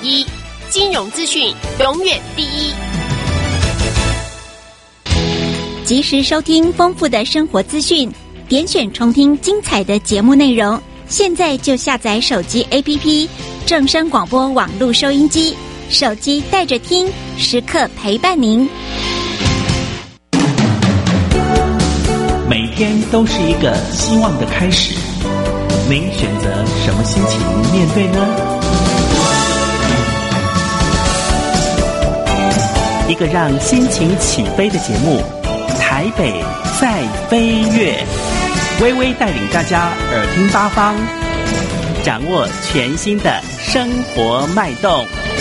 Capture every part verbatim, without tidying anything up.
一，金融资讯永远第一。 及时收听丰富的生活资讯，点选重听精彩的节目内容。现在就下载手机 A P P 正声广播网络收音机，手机带着听，时刻陪伴您。 每天都是一个希望的开始，您选择什么心情面对呢？一个让心情起飞的节目，台北在飞跃，微微带领大家耳听八方，掌握全新的生活脉动。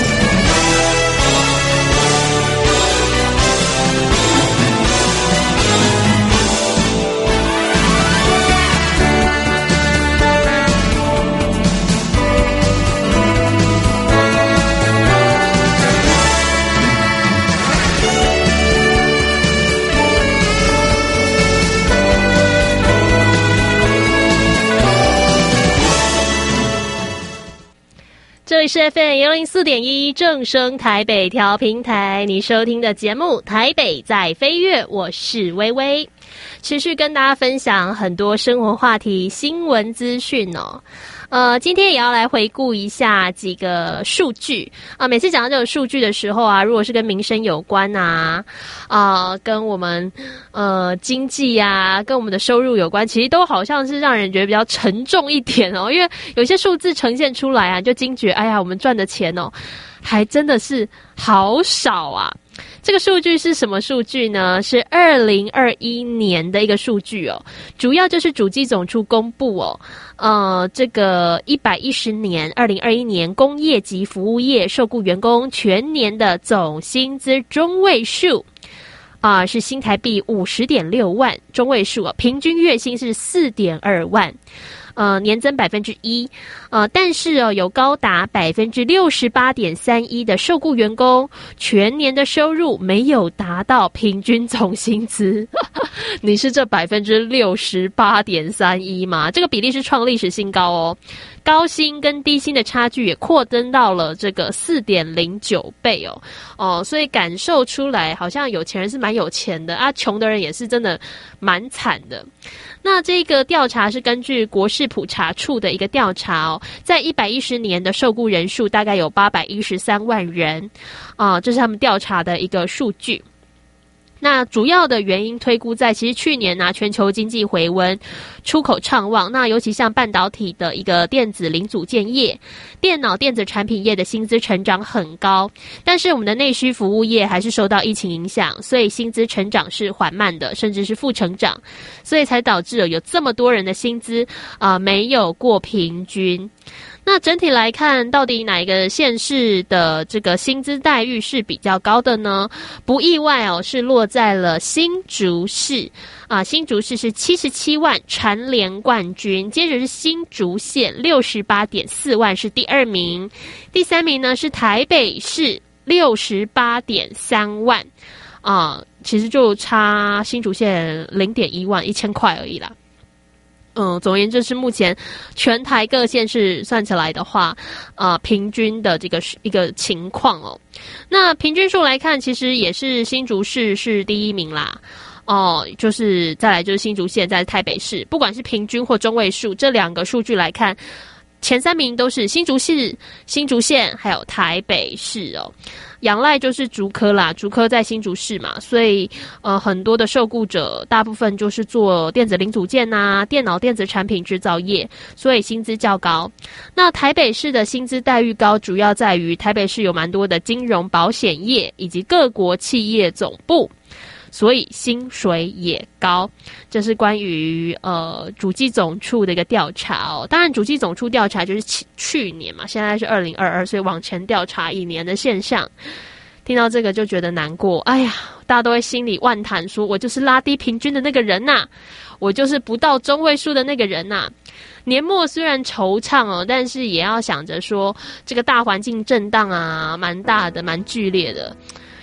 这里是 F M 一零四点一正声台北调频台，你收听的节目台北在飞跃，我是微微，持续跟大家分享很多生活话题、新闻资讯哦。呃，今天也要来回顾一下几个数据啊。每次讲到这个数据的时候啊，如果是跟民生有关啊，啊、呃，跟我们呃经济啊，跟我们的收入有关，其实都好像是让人觉得比较沉重一点哦。因为有些数字呈现出来啊，就惊觉，哎呀，我们赚的钱哦，还真的是好少啊。这个数据是什么数据呢？是二零二一年的一个数据哦，主要就是主计总处公布哦，呃，这个一百一十年二零二一年工业及服务业受雇员工全年的总薪资中位数啊、呃，是新台币五十点六万，中位数哦，平均月薪是四点二万。呃，年增百分之一，呃，但是哦，有高达百分之六十八点三一的受雇员工全年的收入没有达到平均总薪资。你是这百分之六十八点三一吗？这个比例是创历史新高哦。高薪跟低薪的差距也扩增到了这个四点零九倍哦哦，所以感受出来，好像有钱人是蛮有钱的啊，穷的人也是真的蛮惨的。那这个调查是根据国势普查处的一个调查哦，在一百一十年的受雇人数大概有八百一十三万人啊、呃，这是他们调查的一个数据。那主要的原因推估在，其实去年啊，全球经济回温，出口畅旺，那尤其像半导体的一个电子零组件业、电脑电子产品业的薪资成长很高，但是我们的内需服务业还是受到疫情影响，所以薪资成长是缓慢的，甚至是负成长，所以才导致有这么多人的薪资啊、呃、没有过平均。那整体来看，到底哪一个县市的这个薪资待遇是比较高的呢？不意外哦，是落在了新竹市啊，新竹市是七十七万，蝉联冠军。接着是新竹县六十八点四万是第二名，第三名呢是台北市六十八点三万啊，其实就差新竹县零点一万一千块而已啦。嗯，总而言之是目前全台各县市算起来的话，呃，平均的这个一个情况哦。那平均数来看，其实也是新竹市是第一名啦。哦，就是再来就是新竹县，在台北市，不管是平均或中位数，这两个数据来看，前三名都是新竹市、新竹县还有台北市哦。仰赖就是竹科啦，竹科在新竹市嘛，所以呃很多的受雇者大部分就是做电子零组件啊、电脑电子产品制造业，所以薪资较高。那台北市的薪资待遇高，主要在于台北市有蛮多的金融保险业以及各国企业总部，所以薪水也高。这是关于呃主计总处的一个调查哦。当然主计总处调查就是去去年嘛，现在是二零二二，所以往前调查一年的现象。听到这个就觉得难过，哎呀，大家都会心里万叹说，我就是拉低平均的那个人呐、啊，我就是不到中位数的那个人呐、啊。年末虽然惆怅哦，但是也要想着说，这个大环境震荡啊，蛮大的，蛮剧烈的。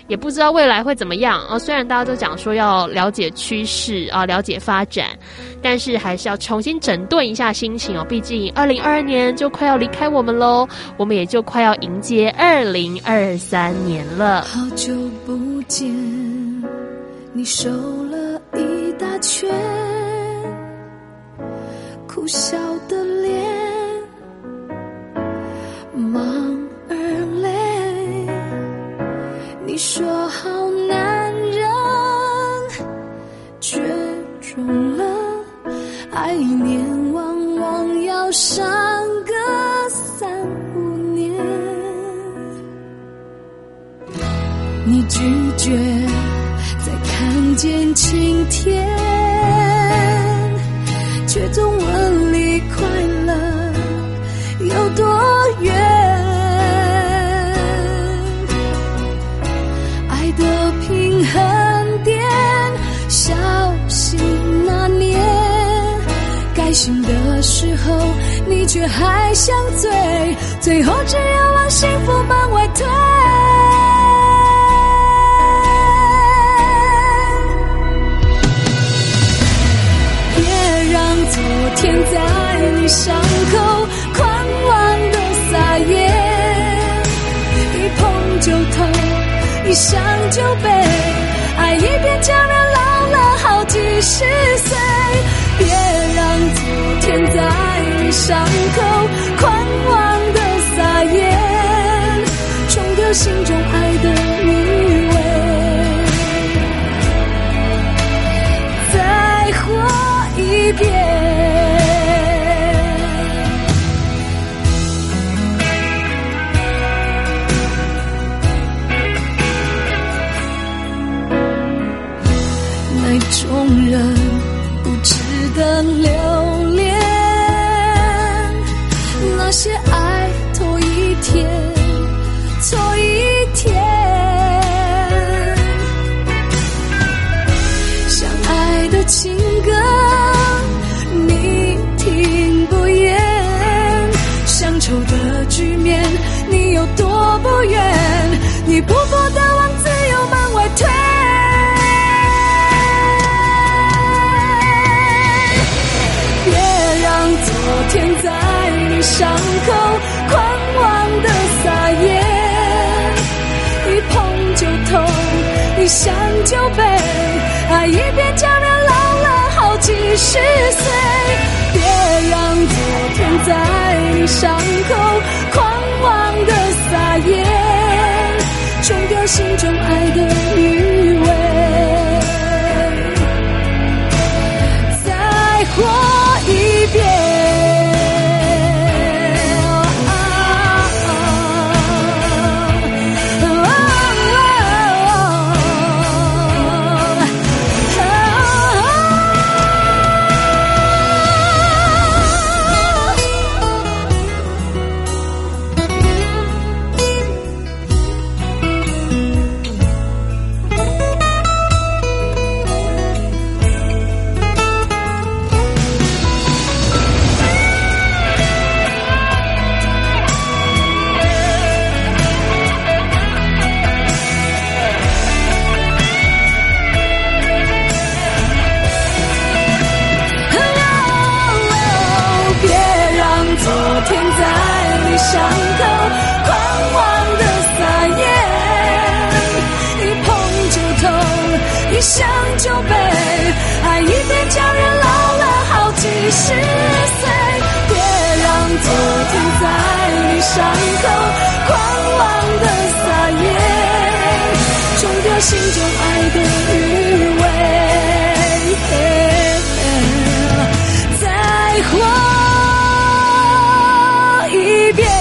也不知道未来会怎么样啊。虽然大家都讲说要了解趋势啊，了解发展，但是还是要重新整顿一下心情哦。毕竟二零二二年就快要离开我们喽，我们也就快要迎接二零二三年了。 好久不见，你瘦了一大圈，苦笑的脸，忙而累。你说好男人绝种了，爱一年往往要上个三五年。你拒绝再看见晴天，却总问离快乐有多远。爱的平衡点小心拿捏，该醒的时候你却还想醉，最后只有往幸福门外推。昨天在你伤口狂妄的撒野，一碰就痛，一想就悲，爱一遍叫人老了好几十岁。别让昨天在你伤口狂妄的撒野，冲掉心中爱的余味，再活一遍。那种人不值得留恋，那些爱拖一天错一天，相爱的情歌你听不厌，乡愁的局面你有多不愿，你不过的往自由门外推。昨天在你伤口狂妄的撒野，一碰就痛，一想就悲，爱一遍叫人老了好几十岁。别让昨天在你伤口狂妄的撒野，冲掉心中爱的余味，再活一遍。伤口狂妄的撒野，一碰就痛，一想就悲，爱一遍叫人老了好几十岁。别让昨天在你伤口狂妄的撒野，冲掉心中爱的余味，再活一遍。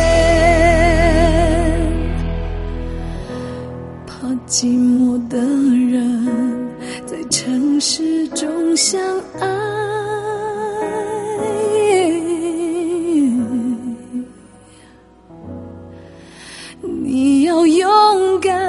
怕寂寞的人在城市中相爱，你要勇敢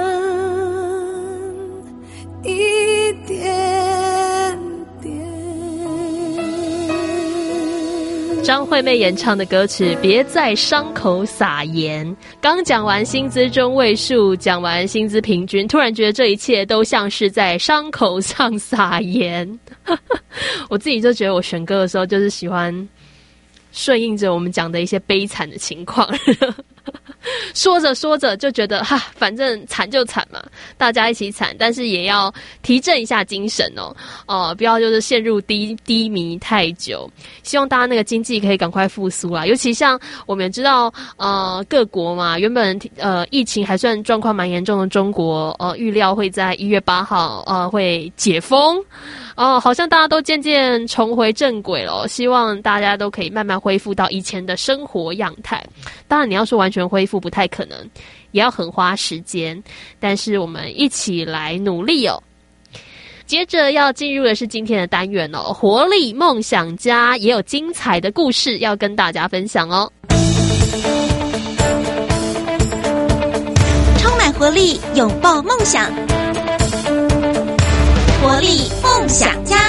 一点点。 张惠妹演唱的歌曲《别在伤口撒盐》。刚讲完薪资中位数，讲完薪资平均，突然觉得这一切都像是在伤口上撒盐。我自己就觉得我选歌的时候就是喜欢顺应着我们讲的一些悲惨的情况。说着说着就觉得哈，反正惨就惨嘛，大家一起惨，但是也要提振一下精神哦，呃，不要就是陷入低低迷太久。希望大家那个经济可以赶快复苏啦，尤其像我们也知道，呃，各国嘛，原本呃疫情还算状况蛮严重的中国，呃，预料会在一月八号呃会解封。哦，好像大家都渐渐重回正轨了，希望大家都可以慢慢恢复到以前的生活样态。当然你要说完全恢复不太可能，也要很花时间，但是我们一起来努力哦。接着要进入的是今天的单元哦，活力梦想家，也有精彩的故事要跟大家分享哦。 充满活力，拥抱梦想，活力梦想家。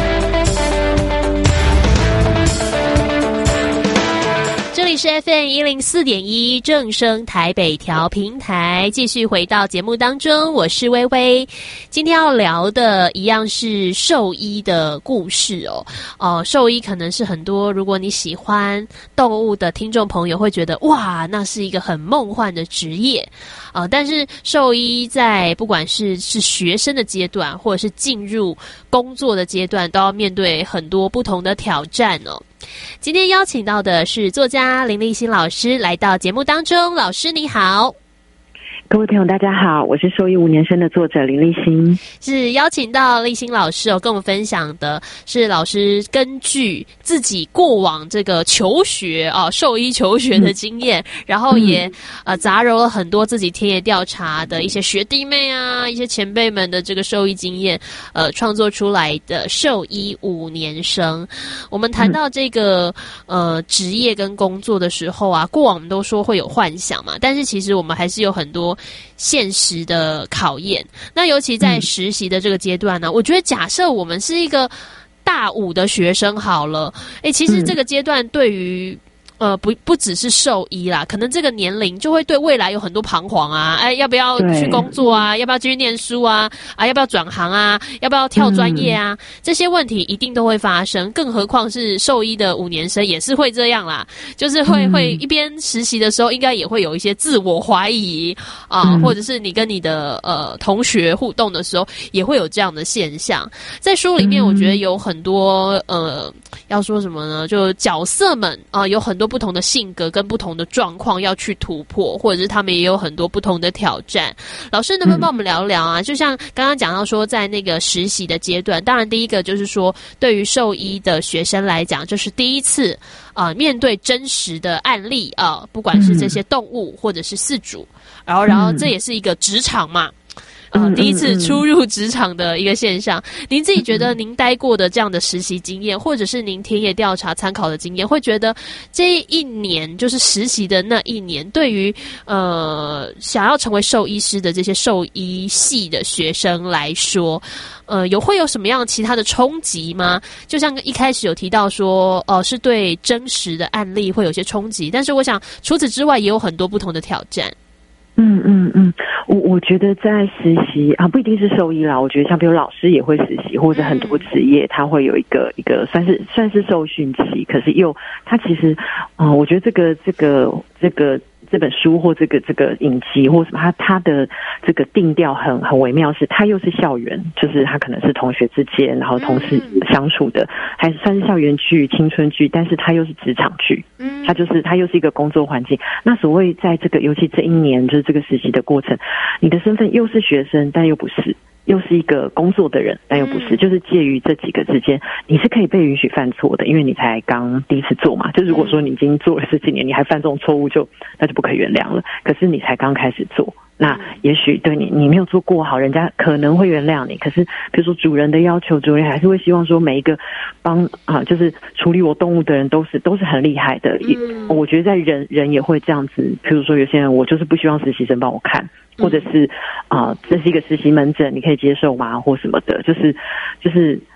这里是 F M 一零四点一正声台北调频台，继续回到节目当中，我是薇薇。今天要聊的一样是兽医的故事哦。呃，兽医可能是很多如果你喜欢动物的听众朋友会觉得哇，那是一个很梦幻的职业。呃，但是兽医在不管是是学生的阶段，或者是进入工作的阶段，都要面对很多不同的挑战哦。今天邀请到的是作家林立新老师来到节目当中，老师你好。 各位朋友大家好，我是兽医五年生的作者林立新。 是邀请到立新老师哦，跟我们分享的是老师根据自己过往这个求学啊、哦、兽医求学的经验、嗯、然后也、嗯、呃杂糅了很多自己田野调查的一些学弟妹啊，一些前辈们的这个兽医经验，呃创作出来的兽医五年生。我们谈到这个、嗯、呃职业跟工作的时候啊，过往我们都说会有幻想嘛，但是其实我们还是有很多现实的考验。那尤其在实习的这个阶段呢、嗯、我觉得假设我们是一个大五的学生好了，诶，其实这个阶段对于呃，不不只是兽医啦，可能这个年龄就会对未来有很多彷徨啊，哎，要不要去工作啊？要不要继续念书啊？啊，要不要转行啊？要不要跳专业啊？嗯、这些问题一定都会发生，更何况是兽医的五年生也是会这样啦，就是会、嗯、会一边实习的时候，应该也会有一些自我怀疑啊、嗯，或者是你跟你的呃同学互动的时候，也会有这样的现象。在书里面，我觉得有很多呃，要说什么呢？就角色们啊、呃，有很多不同的性格跟不同的状况要去突破，或者是他们也有很多不同的挑战。老师能不能帮我们聊聊啊、嗯、就像刚刚讲到说在那个实习的阶段，当然第一个就是说对于兽医的学生来讲，就是第一次呃面对真实的案例啊、呃，不管是这些动物或者是饲主，然后然后这也是一个职场嘛，呃，第一次出入职场的一个现象。您自己觉得您待过的这样的实习经验，或者是您田野调查参考的经验，会觉得这一年就是实习的那一年，对于呃想要成为兽医师的这些兽医系的学生来说，呃，有会有什么样其他的冲击吗？就像一开始有提到说，呃，是对真实的案例会有些冲击，但是我想除此之外也有很多不同的挑战。 嗯嗯嗯，我我觉得在实习啊，不一定是兽医啦，我觉得像比如老师也会实习，或者很多职业他会有一个一个算是算是受训期，可是又他其实啊、呃，我觉得这个这个这个这本书或这个这个影集或什么，它它的这个定调很很微妙，是它又是校园，就是它可能是同学之间，然后同事相处的，还算是校园剧、青春剧，但是它又是职场剧，它就是它又是一个工作环境。那所谓在这个尤其这一年就是这个实习的过程，你的身份又是学生，但又不是。又是一个工作的人，但又不是，就是介于这几个之间，你是可以被允许犯错的，因为你才刚第一次做嘛。就如果说你已经做了十几年，你还犯这种错误，就那就不可以原谅了。可是你才刚开始做，那也许对你你没有做过好，人家可能会原谅你。可是比如说主人的要求，主人还是会希望说每一个帮啊，就是处理我动物的人都是都是很厉害的。嗯、我觉得在人人也会这样子，比如说有些人我就是不希望实习生帮我看。或者是啊、呃，这是一个实习门诊，你可以接受吗？或什么的，就是就是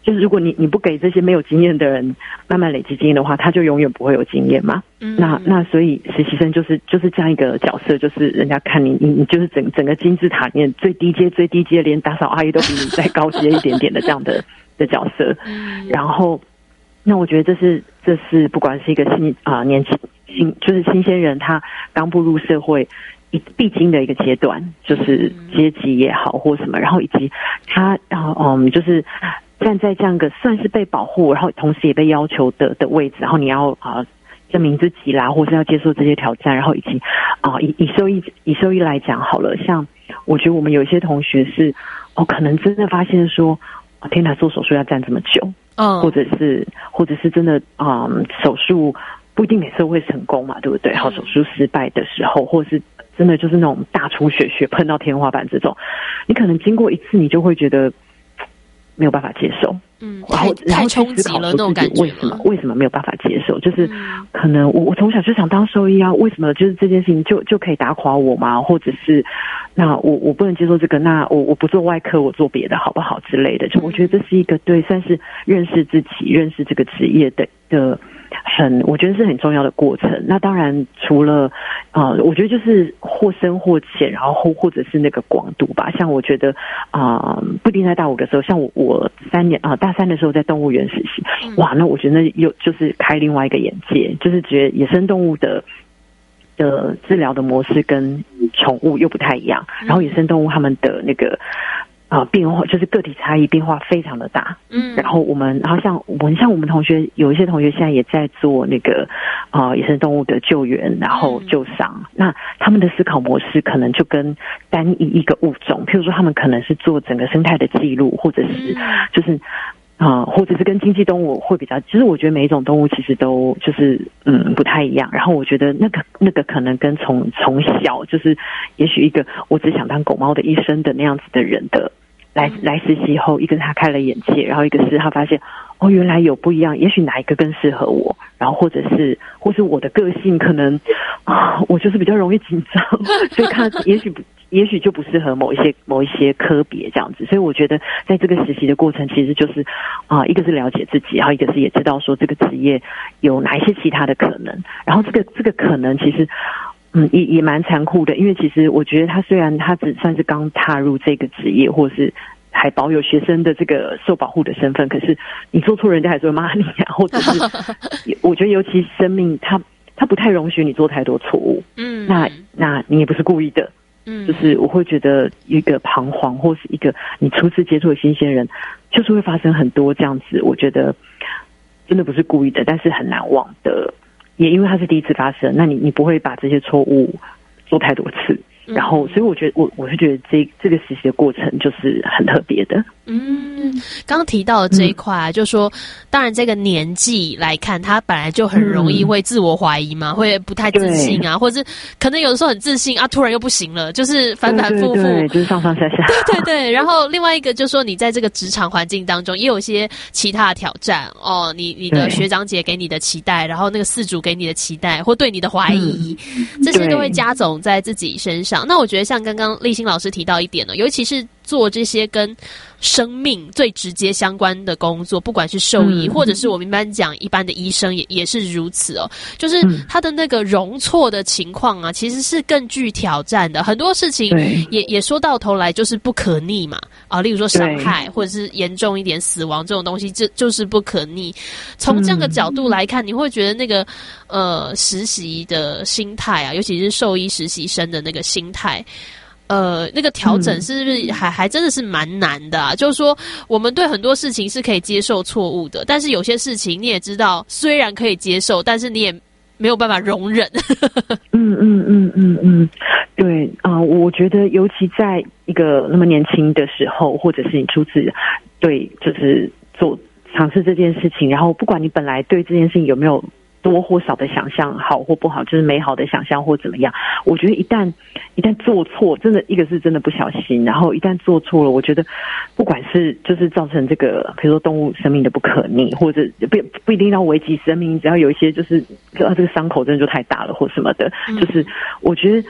就是如果你你不给这些没有经验的人慢慢累积经验的话，他就永远不会有经验嘛。嗯、那那所以实习生就是就是这样一个角色，就是人家看你你你就是整整个金字塔里面最低阶最低阶，连打扫阿姨都比你再高阶一点点的这样的的角色。嗯、然后，那我觉得这是这是不管是一个新啊、呃、年轻新就是新鲜人，他刚步入社会一必经的一个阶段，就是阶级也好或什么，然后以及他啊嗯就是。站在这样一个算是被保护，然后同时也被要求的的位置，然后你要啊、呃、证明自己啦，或是要接受这些挑战，然后以及啊、呃、以以兽医以兽医来讲好了，像我觉得我们有一些同学是哦，可能真的发现说，哦、天哪，做手术要站这么久，嗯，或者是或者是真的啊、呃、手术不一定每次都会成功嘛，对不对？好，手术失败的时候，或是真的就是那种大出血血碰到天花板这种，你可能经过一次，你就会觉得。没有办法接受，嗯，然后然后去思考说自己为什么为什么没有办法接受，就是可能我我从小就想当兽医啊，为什么就是这件事情就就可以打垮我吗？或者是那我我不能接受这个，那我我不做外科，我做别的好不好之类的？就我觉得这是一个对算是认识自己、认识这个职业的的。很，我觉得是很重要的过程。那当然，除了啊、呃，我觉得就是或深或浅，然后或或者是那个广度吧。像我觉得啊、呃，不一定在大五的时候，像我我三年啊、呃、大三的时候在动物园实习，哇，那我觉得又就是开另外一个眼界，就是觉得野生动物的的治疗的模式跟宠物又不太一样，然后野生动物他们的那个。啊、呃，变化就是个体差异变化非常的大，嗯，然后我们，然后像我们像我们同学有一些同学现在也在做那个啊、呃、野生动物的救援，然后救伤，嗯、那他们的思考模式可能就跟单一一个物种，譬如说他们可能是做整个生态的记录，或者是就是啊、呃，或者是跟经济动物会比较，其实我觉得每一种动物其实都就是嗯不太一样，然后我觉得那个那个可能跟从从小就是也许一个我只想当狗猫的医生的那样子的人的。来来实习后，一个是他开了眼界，然后一个是他发现哦，原来有不一样，也许哪一个更适合我，然后或者是或是我的个性可能啊，我就是比较容易紧张，所以他也许不也许就不适合某一些某一些科别这样子。所以我觉得在这个实习的过程，其实就是啊、呃，一个是了解自己，然后一个是也知道说这个职业有哪一些其他的可能，然后这个这个可能其实。嗯，也也蛮残酷的，因为其实我觉得他虽然他只算是刚踏入这个职业，或是还保有学生的这个受保护的身份，可是你做错，人家还是会骂你啊，或者是我觉得尤其生命，他他不太容许你做太多错误，嗯，那那你也不是故意的，嗯，就是我会觉得一个彷徨，或是一个你初次接触的新鲜人，就是会发生很多这样子，我觉得真的不是故意的，但是很难忘的。也因为它是第一次发生，那你你不会把这些错误做太多次，然后所以我觉得我我是觉得这这个实习的过程就是很特别的。 嗯，刚刚提到的这一块、啊嗯、就是说当然这个年纪来看，他本来就很容易会自我怀疑嘛、嗯、会不太自信啊，或者是可能有的时候很自信啊，突然又不行了，就是反反复复， 对对对，就是上上下下， 对对对。然后另外一个就是说你在这个职场环境当中也有一些其他的挑战哦，你你的学长姐给你的期待，然后那个饲主给你的期待或对你的怀疑、嗯、这些都会加总在自己身上。那我觉得像刚刚立新老师提到一点呢，尤其是做这些跟生命最直接相关的工作，不管是兽医、嗯、或者是我们一般讲一般的医生也也是如此哦，就是他的那个容错的情况啊，其实是更具挑战的，很多事情也也说到头来就是不可逆嘛啊，例如说伤害或者是严重一点死亡这种东西，这就是不可逆。从这样的角度来看、嗯、你会觉得那个呃实习的心态啊，尤其是兽医实习生的那个心态呃，那个调整是不是还、嗯、还真的是蛮难的啊？就是说，我们对很多事情是可以接受错误的，但是有些事情你也知道，虽然可以接受，但是你也没有办法容忍。 嗯嗯嗯嗯嗯，对啊、呃，我觉得尤其在一个那么年轻的时候，或者是你初次对就是做尝试这件事情，然后不管你本来对这件事情有没有多或少的想象，好或不好，就是美好的想象或怎么样，我觉得一旦一旦做错，真的一个是真的不小心，然后一旦做错了，我觉得不管是就是造成这个比如说动物生命的不可逆，或者不不一定要危及生命，只要有一些就是啊这个伤口真的就太大了或什么的，嗯、就是我觉得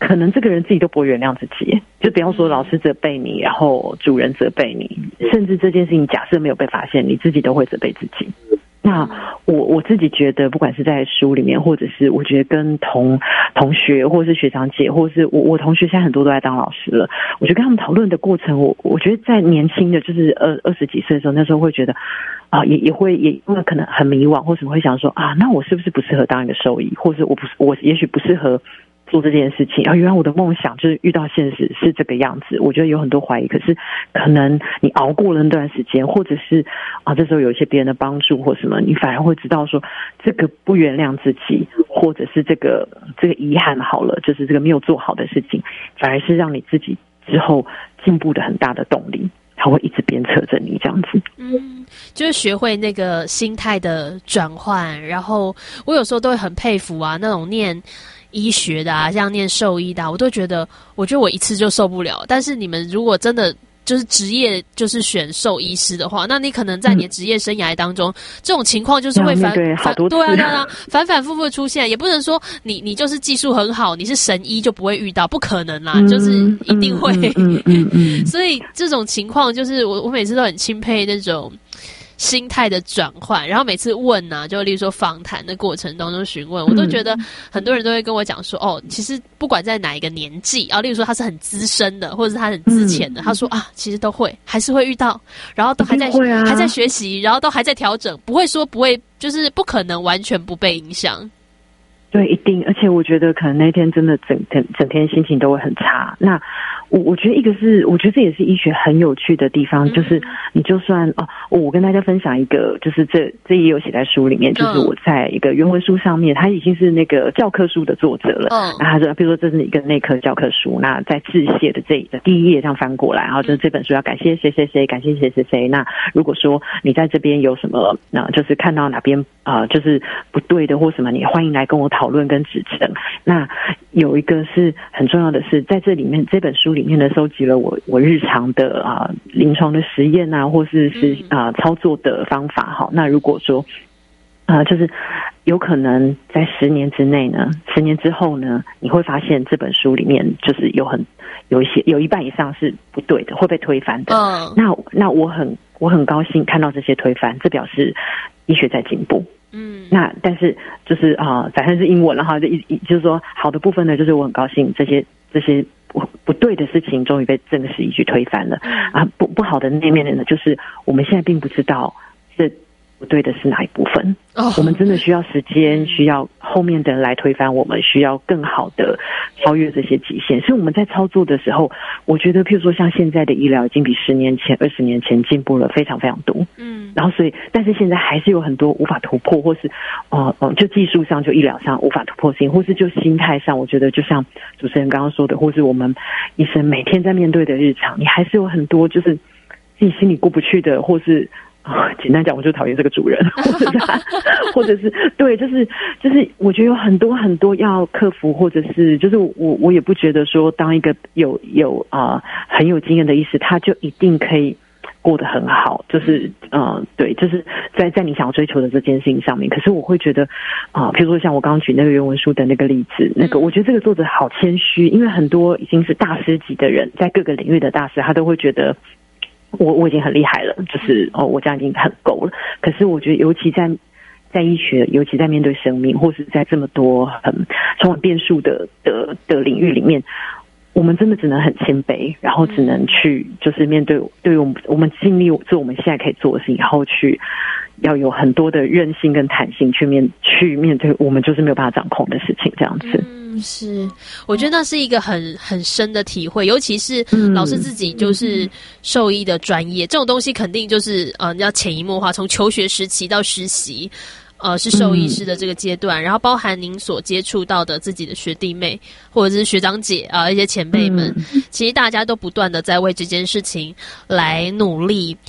可能这个人自己都不会原谅自己，就不要说老师责备你，然后主人责备你，甚至这件事情假设没有被发现，你自己都会责备自己。那我我自己觉得，不管是在书里面，或者是我觉得跟同同学，或是学长姐，或是我我同学，现在很多都在当老师了。我觉得跟他们讨论的过程，我我觉得在年轻的，就是二二十几岁的时候，那时候会觉得啊，也也会也因为可能很迷惘，或什么会想说啊，那我是不是不适合当一个兽医，或是我不是我也许不适合做这件事情啊，原来我的梦想就是遇到现实是这个样子。我觉得有很多怀疑，可是可能你熬过了那段时间，或者是啊这时候有一些别人的帮助或什么，你反而会知道说这个不原谅自己，或者是这个这个遗憾好了，就是这个没有做好的事情，反而是让你自己之后进步的很大的动力。他会一直鞭策着你这样子。 嗯，就是学会那个心态的转换。然后我有时候都会很佩服啊，那种念医学的啊，像念兽医的啊，我都觉得，我觉得我一次就受不了。但是你们如果真的就是职业就是选兽医师的话，那你可能在你的职业生涯当中，嗯、这种情况就是会反对好多次对啊对啊反反复复出现，也不能说你你就是技术很好，你是神医就不会遇到，不可能啦，嗯、就是一定会。 嗯嗯嗯嗯、 所以这种情况就是我我每次都很钦佩那种心态的转换，然后每次问啊，就例如说访谈的过程当中询问，我都觉得很多人都会跟我讲说，哦，其实不管在哪一个年纪啊，例如说他是很资深的，或者是他很资浅的，嗯、他说啊，其实都会，还是会遇到，然后都还在、啊、还在学习，然后都还在调整，不会说不会，就是不可能完全不被影响。 对，一定，而且我觉得可能那天真的整天整天心情都会很差。那我我觉得一个是，我觉得这也是医学很有趣的地方，嗯、就是你就算哦，我跟大家分享一个，就是这这也有写在书里面，就是我在一个原文书上面，他已经是那个教科书的作者了。嗯，那他说，比如说这是一个内科教科书，那在致谢的这的第一页这样翻过来，然后就是这本书要感谢谁谁谁，感谢谁谁谁。那如果说你在这边有什么，那就是看到哪边啊、呃，就是不对的或什么，你欢迎来跟我讨论跟指正。那有一个是很重要的是，在这里面这本书里面呢，收集了我我日常的啊、呃、临床的实验啊，或是是啊、呃、操作的方法哈。那如果说啊、呃，就是有可能在十年之内呢，十年之后呢，你会发现这本书里面就是有很有一些有一半以上是不对的，会被推翻的。嗯，那那我很我很高兴看到这些推翻，这表示医学在进步。嗯，那但是就是啊、呃，反正是英文了哈，就一就是说好的部分呢，就是我很高兴这些这些不不对的事情终于被正式医学推翻了啊，不不好的那面呢，就是我们现在并不知道这不对的是哪一部分。哦，我们真的需要时间，需要后面的人来推翻我们，需要更好的超越这些极限。所以我们在操作的时候，我觉得譬如说像现在的医疗已经比十年前、二十年前进步了非常非常多。嗯，然后所以但是现在还是有很多无法突破，或是呃呃就技术上就医疗上无法突破性，或是就心态上，我觉得就像主持人刚刚说的，或是我们医生每天在面对的日常，你还是有很多就是自己心里过不去的，或是啊，简单讲，我就讨厌这个主人，或者是，或者是对，就是就是，我觉得有很多很多要克服，或者是就是我我也不觉得说当一个有有啊、呃、很有经验的医师，他就一定可以过得很好，就是嗯、呃、对，就是在在你想要追求的这件事情上面。可是我会觉得啊、呃，比如说像我刚刚举那个原文书的那个例子，那个我觉得这个作者好谦虚，因为很多已经是大师级的人，在各个领域的大师，他都会觉得。我我已经很厉害了，就是哦，我这样已经很够了。可是我觉得，尤其在在医学，尤其在面对生命，或是在这么多很充满变数的的的领域里面，我们真的只能很谦卑，然后只能去就是面对，对于我们我们尽力做我们现在可以做的事情，然后去要有很多的韧性跟弹性去面去面对我们就是没有办法掌控的事情，这样子。 嗯，是，我觉得那是一个很很深的体会，尤其是老师自己就是兽医的专业，嗯、这种东西肯定就是呃要潜移默化，从求学时期到实习。呃，是兽医师的这个阶段，嗯、然后包含您所接触到的自己的学弟妹或者是学长姐啊、呃，一些前辈们，嗯、其实大家都不断的在为这件事情来努力。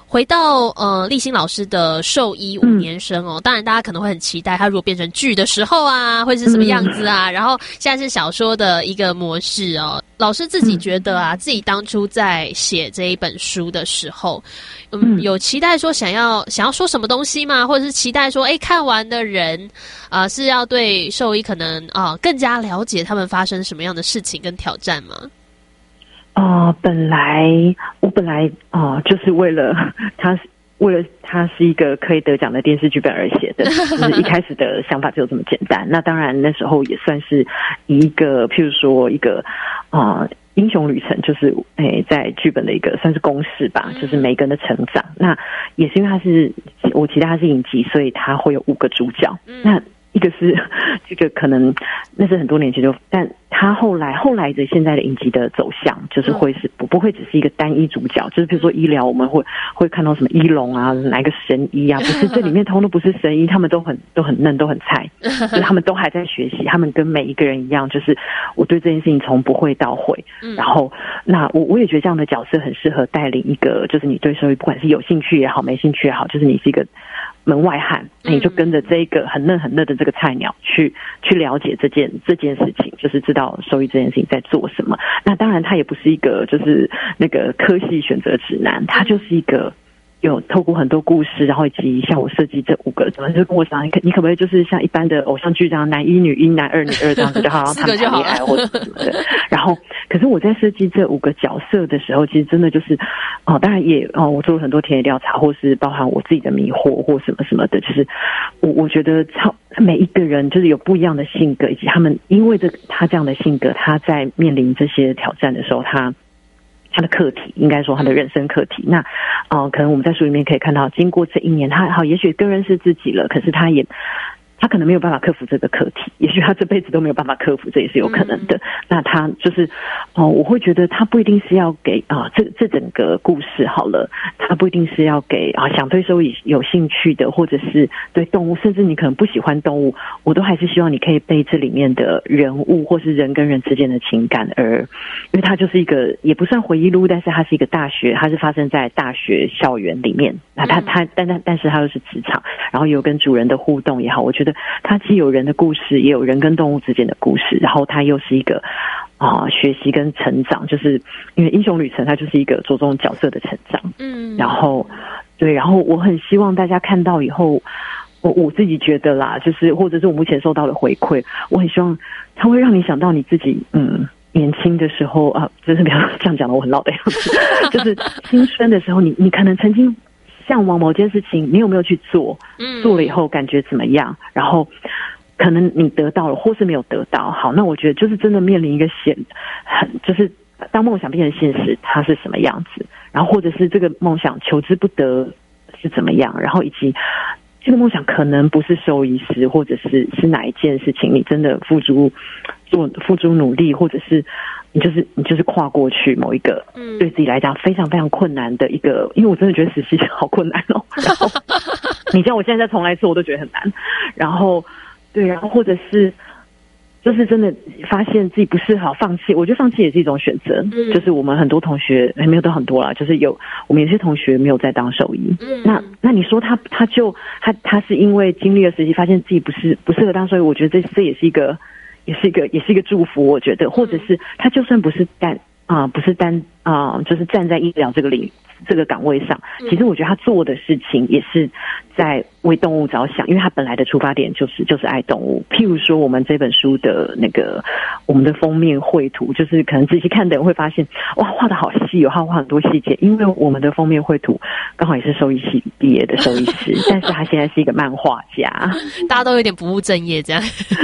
回到呃立新老师的兽医五年生哦、嗯，当然大家可能会很期待他如果变成剧的时候啊，会是什么样子啊？嗯、然后现在是小说的一个模式哦。老师自己觉得啊，嗯、自己当初在写这一本书的时候，嗯，嗯有期待说想要想要说什么东西吗？或者是期待说，哎，看完的人啊、呃、是要对兽医可能啊、呃、更加了解他们发生什么样的事情跟挑战吗？ 啊、呃，本来我本来啊、呃，就是为了他，为了他是一个可以得奖的电视剧本而写的，就是一开始的想法就这么简单。那当然那时候也算是一个，譬如说一个啊、呃、英雄旅程，就是诶在剧本的一个算是公式吧，就是每个人的成长。那也是因为他是我期待他是影集，所以他会有五个主角。那一个是这个可能那是很多年前就，但他后来后来的现在的影集的走向就是会是不不会只是一个单一主角，就是比如说医疗我们会会看到什么医龙啊，哪一个神医啊，不是这里面通通都不是神医，他们都很都很嫩都很菜，就是他们都还在学习，他们跟每一个人一样，就是我对这件事情从不会到会，然后那我我也觉得这样的角色很适合带领一个就是你对兽医不管是有兴趣也好没兴趣也好，就是你是一个门外汉，那你就跟着这个很嫩很嫩的这个菜鸟去去了解这件这件事情，就是知道兽医这件事情在做什么。那当然，它也不是一个就是那个科系选择指南，它就是一个有透过很多故事，然后以及像我设计这五个，怎么就跟我想，你可你可不可以就是像一般的偶像剧这样，男一女一男二女二这样子就好，让他们谈恋爱或者什么的。然后，可是我在设计这五个角色的时候，其实真的就是哦，当然也哦，我做了很多田野调查，或是包含我自己的迷惑或什么什么的，就是我我觉得超每一个人就是有不一样的性格，以及他们因为这他这样的性格，他在面临这些挑战的时候，他。他的课题，应该说他的人生课题。那，呃，可能我们在书里面可以看到，经过这一年，他好，也许更认识自己了，可是他也，他可能没有办法克服这个课题，也许他这辈子都没有办法克服，这也是有可能的。嗯、那他就是，哦、呃，我会觉得他不一定是要给啊、呃，这这整个故事好了，他不一定是要给啊、呃、想对兽医有兴趣的，或者是对动物，甚至你可能不喜欢动物，我都还是希望你可以被这里面的人物或是人跟人之间的情感而。因为它就是一个也不算回忆录，但是它是一个大学，它是发生在大学校园里面。那它它但但但是它又是职场，然后有跟主人的互动也好，我觉得它既有人的故事，也有人跟动物之间的故事，然后它又是一个啊、呃、学习跟成长，就是因为英雄旅程它就是一个着重角色的成长。嗯，然后对，然后我很希望大家看到以后。我我自己觉得啦，就是或者是我目前收到的回馈，我很希望它会让你想到你自己，嗯，年轻的时候啊，就是不要这样讲的，我很老的样子，就是青春的时候，你你可能曾经向往某件事情，你有没有去做？嗯，做了以后感觉怎么样？然后可能你得到了，或是没有得到。好，那我觉得就是真的面临一个现，很就是当梦想变成现实，它是什么样子？然后或者是这个梦想求之不得是怎么样？然后以及。这个梦想可能不是兽医师，或者是是哪一件事情，你真的付诸做付诸努力，或者是你就是你就是跨过去某一个对自己来讲非常非常困难的一个，因为我真的觉得实习好困难哦。然后你叫我现在再重来一次，我都觉得很难。然后对，然后或者是。就是真的发现自己不适合放弃，我觉得放弃也是一种选择。嗯、就是我们很多同学没有都很多啦，就是有我们有些同学没有在当兽医。嗯，那那你说他他就他他是因为经历了实习，发现自己不是不适合当兽医，我觉得这这也是一个也是一个也是一个祝福，我觉得，或者是他就算不是单啊、呃、不是单啊、呃、就是站在医疗这个领域。这个岗位上，其实我觉得他做的事情也是在为动物着想，因为他本来的出发点就是就是爱动物。譬如说，我们这本书的那个我们的封面绘图，就是可能仔细看的人会发现，哇，画的好细哦，他画很多细节。因为我们的封面绘图刚好也是兽医系毕业的兽医师，但是他现在是一个漫画家， 大家都有点不务正业这样。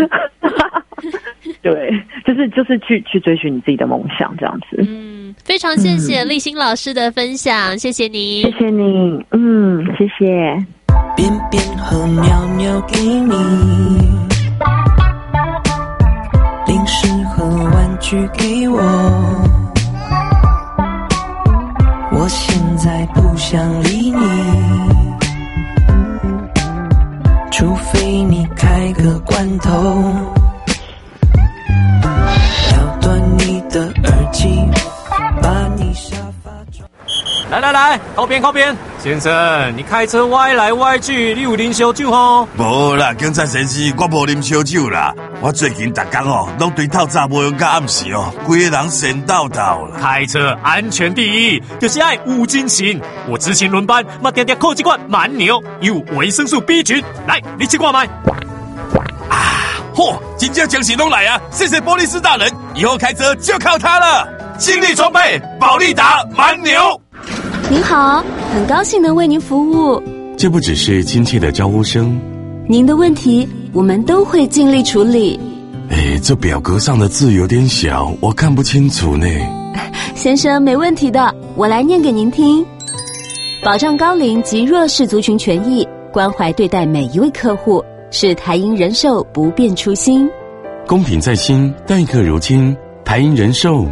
对，就是就是去去追寻你自己的梦想这样子。 嗯，非常谢谢立新老师的分享，嗯、谢谢你， 谢谢你，嗯，谢谢。 便便和尿尿给你，零食和玩具给我，我现在不想理你，除非你开个罐头。 来来来，靠边靠边。先生，你开车歪来歪去，你有啉烧酒吼？ 无啦，警察先生，我无啉烧酒啦。我最近逐工哦，拢对透早无用到暗时哦，规个人神叨叨啦。 开车安全第一，就是爱有精神。我之前轮班，嘛定定靠这款蛮牛，有维生素 B 群。来，你去看麦。 啊，嚯，真正精神拢来啊！谢谢波利斯大人，以后开车就靠他了。精力充沛，保利达蛮牛。 您好，很高兴能为您服务。 这不只是亲切的招呼声， 您的问题我们都会尽力处理。 哎，这表格上的字有点小，我看不清楚呢。 先生，没问题的，我来念给您听。保障高龄及弱势族群权益，关怀对待每一位客户，是台银人寿不变初心。 公平在心，待客如亲。台银人寿